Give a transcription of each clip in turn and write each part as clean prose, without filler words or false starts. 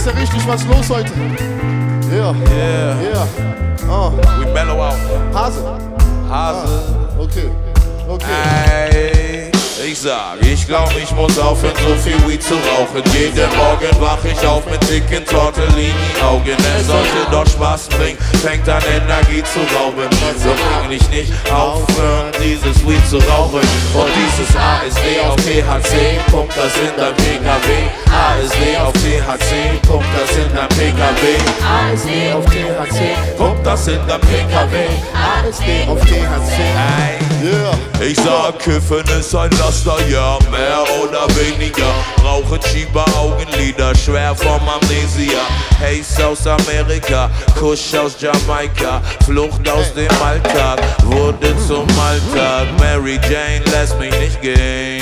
ist ja richtig was los heute. Yeah. Yeah. Yeah. Oh. We mellow out. Hase. Hase. Okay. Okay. Ey, ich sag, ich glaub, ich muss aufhören, so viel Weed zu rauchen. Jeden Morgen wach ich auf mit dicken Tortellini-Augen. Es sollte doch Spaß bringen, fängt an Energie zu rauben. So kann ich nicht aufhören, dieses Weed zu rauchen. Und dieses ASD auf THC, pumpt das in dein PKW. ASD auf THC, pumpt das in dein PKW. ASD auf THC, pumpt das in dein PKW. ASD auf THC. Yeah. Ich sag, Kiffen ist ein Laster, ja, mehr oder weniger. Rauchen Schieber, Augenlider, schwer vom Amnesia. Haze aus Amerika, Kusch aus Jamaika. Flucht aus dem Alltag, wurde zum Alltag. Mary Jane lässt mich nicht gehen.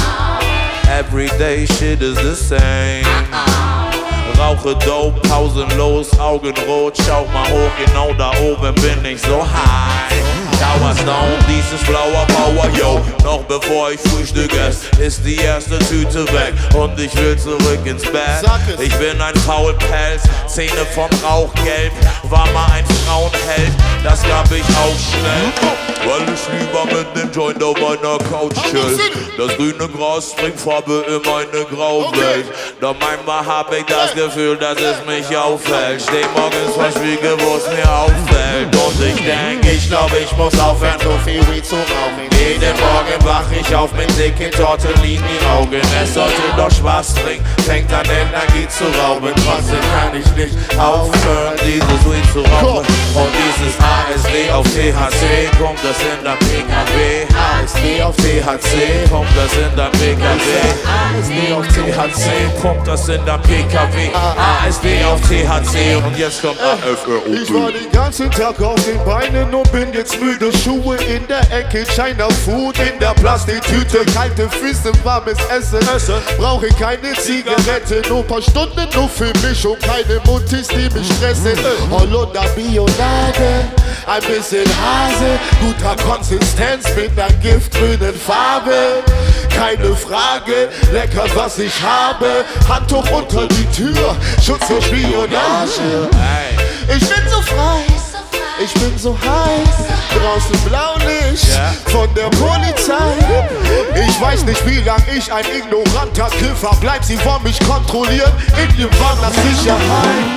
Everyday shit is the same. Rauche dope, pausenlos, Augen rot, schau mal hoch, genau da oben bin ich so high. Dauerstone, dies ist blauer Power, yo. Noch bevor ich Frühstück esse, ist die erste Tüte weg und ich will zurück ins Bett. Ich bin ein Faulpelz, Zähne vom Rauchgelb, war mal ein Frauenheld, das gab ich auch schnell. Weil ich lieber mit dem Joint auf meiner Couch chill. Das grüne Gras bringt Farbe in meine Grauwelt. Doch manchmal hab ich das Gefühl, dass es mich auffällt. Steh morgens verschwiege, wo's mir auffällt. Und ich denk, ich glaub, ich muss aufhören, so viel Weed zu rauchen. Jeden Morgen wach ich auf mit dicken Tortellini-Augen. Es sollte doch Spaß bringen, fängt an Energie zu rauben. Trotzdem kann ich nicht aufhören, dieses Weed zu rauchen. Und dieses ASD auf THC, kommt das in der PKW. ASD auf THC, kommt das in der PKW. ASD auf THC, kommt das in der PKW. ASD auf THC und jetzt kommt AFRO. Ich war den ganzen Tag auf den Beinen und bin jetzt müde. Schuhe in der Ecke, China Food in der Plastiktüte. Kalte Füße, warmes Essen. Brauche keine Zigarette, nur paar Stunden nur für mich und keine Muttis, die mich stressen. Holunder Bionade, ein bisschen Hase, guter Konsistenz mit einer giftgrünen Farbe. Keine Frage, lecker was ich habe. Handtuch unter die Tür, Schutz vor Spionage. Ich bin so frei, ich bin so heiß. Draußen Blaulicht von der Polizei. Ich weiß nicht, wie lang ich ein ignoranter Kiffer bleib. Sie wollen mich kontrollieren in Nirvana Sicherheit.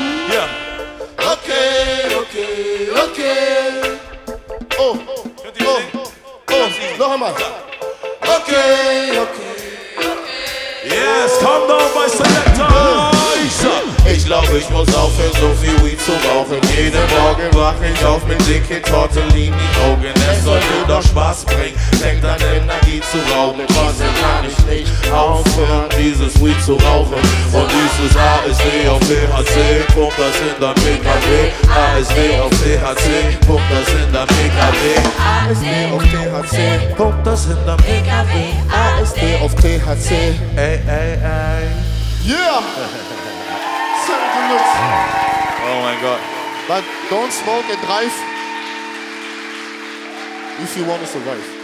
Okay, okay, okay. Oh, noch einmal. Okay, okay. Yes, come down by Selector. Ich glaub, ich muss aufhören, so viel Weed zu rauchen. Jeden Morgen wach ich auf mit dicken Tortellini-Augen. Es sollte doch Spaß bringen, fängt an Energie zu rauben. Trotzdem kann ich nicht aufhören, dieses Weed zu rauchen. Und dieses ASD auf THC, pumpt das in der PKW. ASD auf THC, pumpt das in der PKW. ASD auf THC, Pumpt das in der PKW. ASD auf THC. Ey, ey, ey. Yeah! Sound Deluxe. Oh my God. But don't smoke and drive if you want to survive.